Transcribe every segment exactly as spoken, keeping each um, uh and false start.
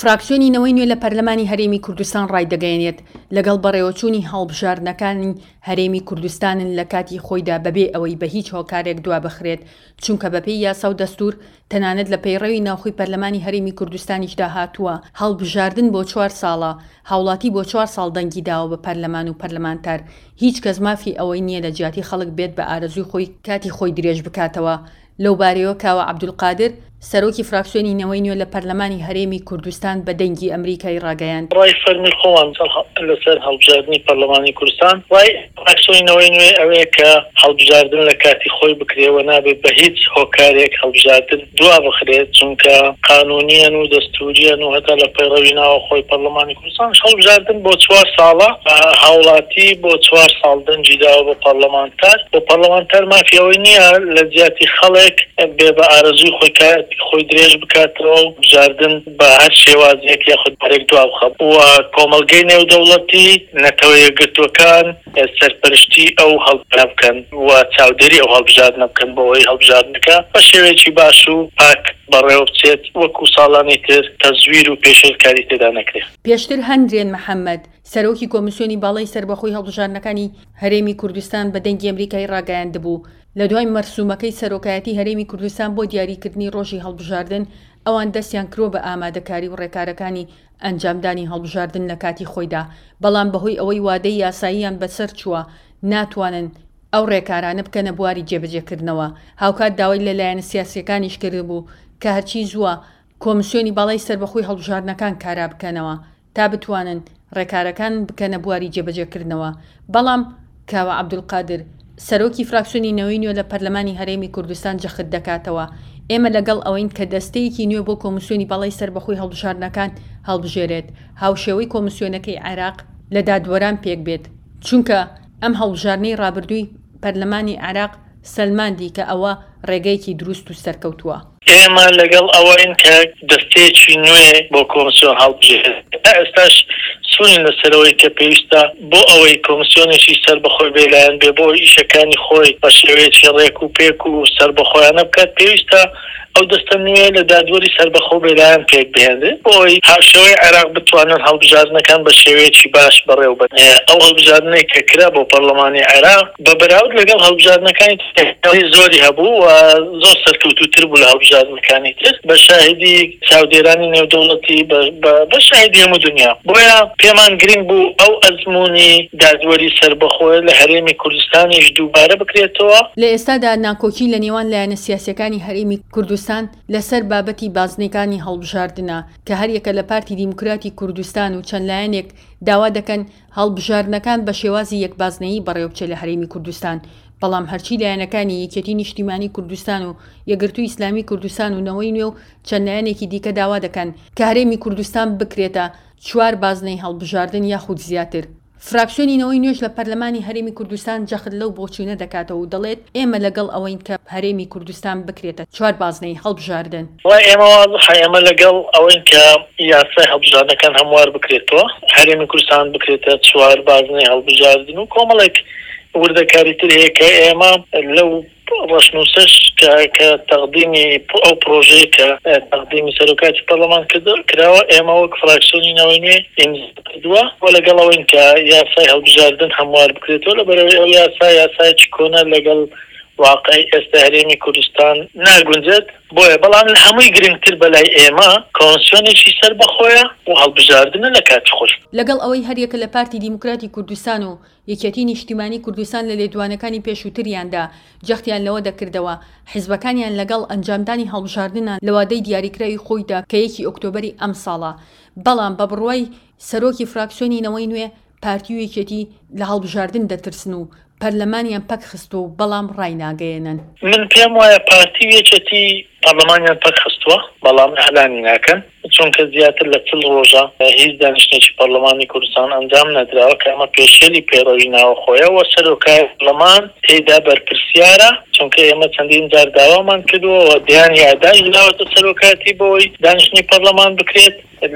فراکسیۆنینەوەی نوێ لە پەرلەمانی هەرێمی کوردستان ڕایدەگەیەنێت لەگەڵ بەڕێوەچوونی هەڵبژاردنەکانی هەرێمی کوردستانن لە کاتی خۆیدا بەبێ ئەوەی بە هیچ هۆکارێک دوا بخرێت، چونکە بەپێی یاسا و دەستوور تەنانەت لە پەیڕەوی ناوخۆی پەرلەمانی هەرێمی کوردستانیشدا هاتووە هەڵبژاردن بۆ چوار ساڵە، هاوڵاتی بۆ چوار ساڵ دەنگی داوە بە پەرلەمان و پەرلەمانتار. هیچ کەس مافی ئەوەی نییە لە جیاتی خەڵک بێت بە ئارەزوی خۆی کاتی خۆی درێژ بکاتەوە. لەو بارەیەوە کاوە عەبدولقادر سەرۆکی فراکسیۆنینەوەی نوێ لە پەرلەمانی هەرێمی کوردستان بە دەنگی ئەمریکای ڕاگەیاند. ڕای فەرمی خۆوان لەسەر هەڵبژاردنی پەرلەمانی کوردستان وای فراکسیۆنینەوەی نوێ ئەوەیە کە هەڵبژاردن لە کاتی خۆی بکرێەوە، نابێت بە هیچ هۆکارێک هەڵبژاردن دوا بخرێت، چونکە قانونیەن و دەستوریەن و هەتا لە پەیڕەوی ناوخۆی پەرلەمانی کوردستان هەڵبژاردن بۆ چوار ساڵە، هاوڵاتی بۆ چوار ساڵ دەنگی داوە بۆ پەرلەمانتار. بۆ پەرلەمانتار مافی ئەوەی نییە لە جیاتی خەڵک بێ بە ئارەزوی خۆی خۆی درێژ بکاتەوە و بژاردن بە هەر شێوازێک یاخود بارێک دوا بخەب و کۆمەڵگەی نێودەوڵەتی نەتەوە یەکگرتووەکان سەرپەرشتی ئەو هەڵبژاردنە بکەن و چاودێری ئەو هەڵبژاردنە بکەن بۆەوەی هەڵبژاردنەکە بە شێوەیەکی باش و پاک بەڕێوە بچێت وەکو ساڵانی تر تەزویر و پێشێرکاری تێدا نەکرێت. پێشتر هەندرێن محەممەد سەرۆکی کۆمیسیۆنی باڵای سەربەخۆی هەڵبژاردنەکانی هەرێمی کوردستان بە دەنگی ئەمریکای ڕاگەیاندبوو لە دوای مەرسومەکەی سەرۆکایەتی هەرێمی کوردستان بۆ دیاریکردنی ڕۆژی هەڵبژاردن ئەوان دەستیان کرۆ بە ئامادەکاری و ڕێکارەکانی ئەنجامدانی هەڵبژاردن لە کاتی خۆیدا، بەڵام بەهۆی ئەوەی وادەی یاساییان بەسەر چووە ناتوانن ئەو ڕێکارانە بکەنە بواری جێبەجێکردنەوە. هاوکات داوای لەلایەنە سیاسیەکانیش کرد بوو کە هەرچی زووە کۆمیسیۆنی باڵای سەربەخۆی هەڵبژاردنەکان کارا بکەنەوە تا بتوانن ڕێکارەکان بکەنە بواری جێبەجێکردنەوە. بەڵام کاوە عەبدولقادر سەرۆکی فراکسیۆنینەوەی نوێ لە پەرلەمانی هەرێمی کوردستان جەخت دەکاتەوە ئێمە لەگەڵ ئەوەین کە دەستەیەکی نوێ بۆ کۆمیسیۆنی باڵای سەربەخۆی هەڵبژاردنەکان هەڵبژێرێت، هاوشێوەی کۆمیسیۆنەکەی عێراق لە دادوەران پێک بێت، چونکە ئەم هەڵبژاردنەی ڕابردووی پەرلەمانی عێراق سەلماندی کە ئەوە ڕێگەیەکی دروست و سەرکەوتووە. ئێمە لەگەڵ ئەوەین کە دەستەیەکی نوێ بۆ کۆمیسیۆن هەڵبژێرێت. ئێستاش سوونی لەسەرەوەی کە پێویستە بۆ ئەوەی کۆمیسیۆنێکی سەربەخۆی بێلایەن بێ بۆ ئیشەکانی خۆی بە شێوەیەکی ڕێک و پێک و سەربەخۆیانە بکات، پێویستە ئەو دەستە نوێ لە دادوەری سەربەخۆ بێلایەن پێک بهێنێت بۆی هاوشێوەی عێراق بتوانن هەڵبژاردنەکان بە شێوەیەکی باش بەڕێوە بن. ئەو هەڵبژاردنەی کە کرا بۆ پەرلەمانی عێراق بە بەراورد لەگەڵ هەڵبژاردنەکانی زۆری هەبوو و زۆر سەرکەوتووتر بوو لە هەڵبژاردنەکانی تر بە شاهدی چاودێرانی نێودەوڵەتی بە شاهدی هەموو دنیا. بۆیە پێمان گرنگ بوو ئەو ئەزموونی دادوەری سەربەخۆی لە هەرێمی کوردستانیش دووبارە بکرێتەوە. لە ئێستادا ناکۆکی لە نێوان لایەنە سیاسیەکانی هەرێمی کوردستان لەسەر بابەتی بازنەکانی هەڵبژاردنە کە هەریەکە لە پارتی دیموکراتی کوردستان و چەند لایەنێک داوا دەکەن هەڵبژاردنەکان بە شێوازی یەکبازنەیی بەڕێوەبچێت لە هەرێمی کوردستان، بەڵام هەرچی لایەنەکانی یەکێتی نیشتیمانی کوردستان و یەکگرتووی ئیسلامی کوردستان و نەوەی نوێ و چەند لایەنێکی دیکە داوا دەکەن کە هەرێمی کوردستان بکرێتە چوار بازنەی هەڵبژاردن یاخود زیاتر. فراکسیۆنینەوەی نوێژ لە پەرلەمانی هەرێمی کوردستان جەخت لەو بۆچوونە دەکاتەوە و دەڵێت ئێمە لەگەڵ ئەوەین کە هەرێمی کوردستان بکرێتە چوار بازنەی هەڵبژاردن. وای ئێمە واضحە ئێمە لەگەڵ ئەوەین کە یاسای هەڵبژاردنەکان هەموار بکرێتەوە، هەرێمی کوردستان بکرێتە چوار بازنەی هەڵبژاردن و کۆمەڵێک وردەکاری تر هەیە کە ئێمە لەو ڕەشنووسەش کە تەقدیمی ئەو پرۆژەیە کە تەقدیمی سەرۆکاتی پەرلەمان کراوە ئێمە وەک فراکسیۆنینەوەی نوێ ئیمزا کردووە و لەگەڵ ئەوەین کە یاسای هەڵبژاردن هەموار بکرێتەوە لەبەرەوەی ئەو یاسا یاسایەکی کۆنە لەگەڵ واقعی ئێستا هەرێمی کوردستان ناگونجێت. بۆیە بەڵام لە هەمووی گرنگتر بەلای ئێمە کۆمیسیۆنێکی سەربەخۆیە و هەڵبژاردنە لە کاتی خۆش. لەگەڵ ئەوەی هەریەکە لە پارتی دیموکراتی کوردستان و یەکێتی نیشتیمانی کوردستان لە لێدوانەکانی پێشووتریاندا جەختیان لەوە دەکردەوە حیزبەکانیان لەگەڵ ئەنجامدانی هەڵبژاردنە لە وادەی دیاریکراوی خۆیدا کە یەکی ئۆکتۆبەری ئەم ساڵە، بەڵام بە بڕوای سەرۆکی فراکسیۆنینەوەی نوێ پارتی و یەکێتی لە هەڵبژاردن دەترسن و پەرلەمانیان پەک خستو و بەڵام ڕای ناگەێنن. من پێم وایە پارتی و یەکێتی پەرلەمانیان پەک خستووە بەڵام ئەعلانی ناکەن، چونکە زیاتر لە چل ڕۆژە هیچ دانیشتێکی پەرلەمانی کوردستان ئەنجام نەدراوە کە ئەمە پێشێلی پێڕەوی ناوەخۆیەوە سەرۆکای پەرلەمان تێیدا بەرپرسیارە، چونکە ئێمە چەندین جار داوامان کردووە و دیانی ئاداش داوەتە سەرۆکاتی بۆی دانیشتنی پەرلەمان بکرێت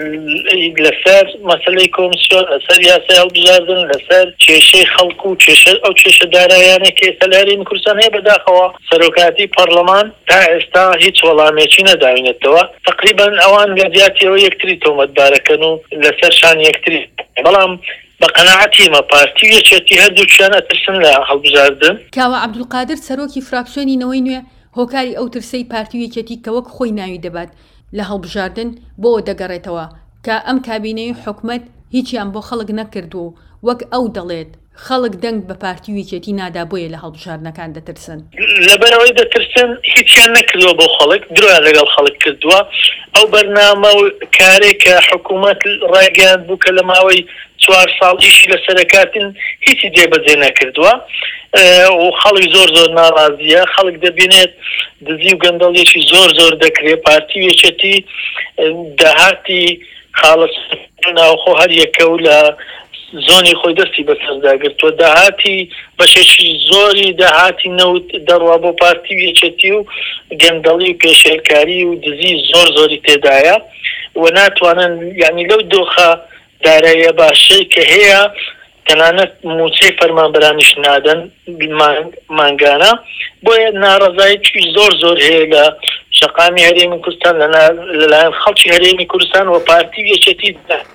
لەسەر مەسەلەی کۆمیسیۆن، لەسەر یاسای هەڵبژاردن، لەسەر کێشەی خەڵکو و کێشە ئەو کێشە دارایانێک کە ئێستا لە هەرێمی کوردستان هەیە. بەداخەوە سەرۆکاتی پەرلەمان تا ئێستا هیچ هیچ وەڵامێکی نەداوینێتەوە. تقریبا ئەوان لە زیاتیەوە یەکتری تۆمەتبارەکەن و لەسەرشان یەکتری، بەڵام بە قەناعەتیمە پارتی یەکێتی هەردووچیان ئەترسن لە هەڵبژاردن. کاوە عەبدولقادر سەرۆکی فراکسیۆنی نەوەی نوێ هۆکاری ئەو ترسەی پارتی یەکێتی کە وەک خۆی ناوی دەبات لە هەڵبژاردن بۆ دەگەڕێتەوە کە ئەم کابینەی حکومەت هیچیان بۆ خەڵک نەکردو وەک ئەو دەڵێت خەڵک دەنگ بە پارتی یەکێتی نادا بۆیە لە هەڵبژاردنەکان دەترسن. لەبەرەوەی دەترسن هیچیان نەکردووە بۆ خەڵک، درۆیان لەگەڵ خەڵک کردووە. ئەو بەرنامە و کارێک کە حکوومەت ڕاگەیاند بوو کە لە ماوەی چوار ساڵ ئیشی لەسەرکاتن هیچی جێبەجێ نەکردووە و خەڵک زۆر زۆر ناڕازیە. خەڵک دەبینێت دزی و گەندەڵیەکی زۆر زۆر دەکرێت. پارتی یەکێتی داهاتی خاڵە ناوخۆ هەر یەکە و لە زۆنی خۆی دەستی بەسەرداگرتووە. داهاتی بەشێکی زۆری داهاتی نەوت دەڕوا بۆ پارتی یەکێتی و گەندەڵی و پێشێلکاری و دزی زۆر زۆری تێدایە و ناتوانن یعنی لەو دۆخە داراییە باشەی کە هەیە تەنانەت موچەی فەرمانبەرانیش نادەن مانگانە. بۆیە ناڕەزایەتی زۆر زۆر هەیە لە شەقامی هەرێمی کوردستان لەلایەن خەڵکی هەرێمی کوردستان و پارتی یەکێتی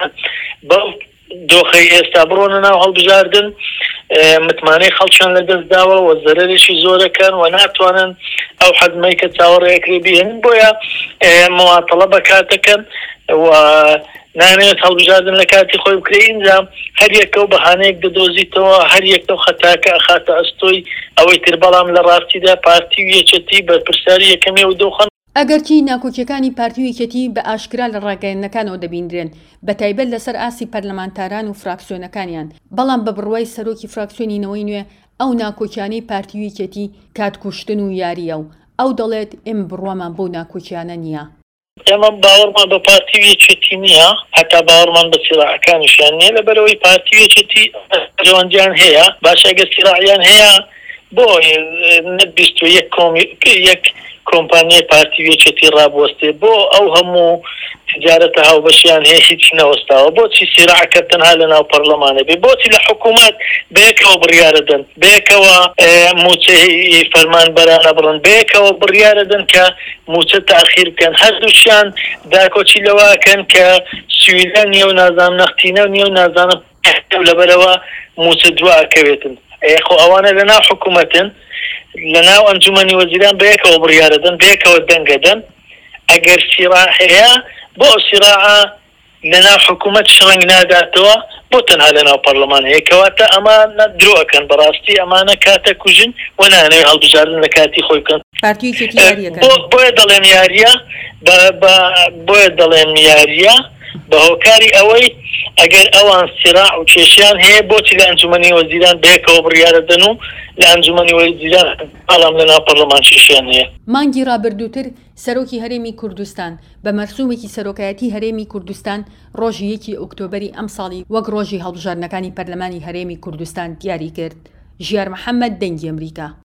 بەو دۆخەی ئێستا بڕۆنە ناو هەڵبژاردن متمانەی خەڵکیان لەدەست داوە و زەرەرێکی زۆرەکەن و ناتوانن ئەو حەزمەی کە چاوەڕێیەکرێ بێنن. بۆیە موااتەڵە بەکاتەکەن و نانێت هەڵبژاردن لە کاتی خۆی بکرێ. اینجا هەر یەکە و بەهانەیەک دەدۆزیتەوە، هەر یەکە و خەتاکە ئەخاتە ئەستۆی ئەوەی تر، بەڵام لە ڕاستیدا پارتی یەکێتی بە پرسیاری یەکەمی و دۆخەن. ئەگەرچی ناکۆکیەکانی پارتی یەکێتی بە ئاشکرا لە ڕاگەیەندنەکانەوە دەبیندرێن بە تایبەت لەسەر ئاسی پەرلەمانتاران و فراکسیۆنەکانیان، بەڵام بە بڕوای سەرۆکی فراکسیۆنی نەوەی نوێ ئەو ناکۆکیانەی پارتی یەکێتی کاتکوشتن و یاریە و ئەو دەڵێت ئێمە بڕوامان بۆ ناکۆکیانە نییە. ئێمە باوەڕمان بە پارتی یەکێتی نییە، هەتا باوەڕمان بە سیراعەکانیشیان نییە. لەبەرەوەی پارتی یەکێتی جوانجیان هەیە، باش ئەگەر سیراعیان هەیە بۆ نەبیست و یەک کۆمپانیای پارتی یەکێتی ڕابوەستێ بۆ ئەو هەموو تجارەتە هاوبەشیان هەیە هیچ نەوەستاوە. بۆچی سیراعەکە تەنها لە ناو پەرلەمانە بێ؟ بۆچی لە حکوومەت بەیەکەوە بڕیارە دەن، بەیەکەوە موچەی فەرمانبەرانە بڕن، بەیەکەوە بڕیارە دەن کە موچە تاخیر بکەن. هەردووشیان داکۆچی لەوەکەن کە سویلە نییە و نازانم نەختینە نییە و نازانم لەبەرەوە موچە دواکەوێتن. خۆ ئەوانە لە ناو حکوومەتن، لە ناو ئەنجومەنی وەزیران بەیەکەوە بڕیارەدەن، بەیەکەوە دەنگەدەن. ئەگەر سیراع هەیە بۆ سیراعە لە ناو حکوومەت شڕنگ ناداتەوە، بۆ تەنها لە ناو پەرلەمان هەیە. کەواتە ئەمانە درۆەکەن، بەڕاستی ئەمانە کاتە کوژن و نانەوێت هەڵبژاردن لە کاتی خۆی بکەن. بۆیە دەڵێن یاریە، بۆیە دەڵێن یاریە بە هۆکاری ئەوەی ئەگەر ئەوان سیراع و کێشیان هەیە بۆچی لە ئەنجومەنی وەزیران بەیەکەوە بڕیارەدەن و لە ئەنجومەنی وەزیران بەڵام لە ناو پەرلەمان کێشیان هەیە. مانگی ڕابردووتر سەرۆکی هەرێمی کوردستان بە مەرسوومێکی سەرۆکایەتی هەرێمی کوردستان ڕۆژی یەکی ئۆکتۆبەری ئەم ساڵی وەک ڕۆژی هەڵبژاردنەکانی پەرلەمانی هەرێمی کوردستان دیاری کرد. ژیار محەممەد، دەنگی ئەمریکا.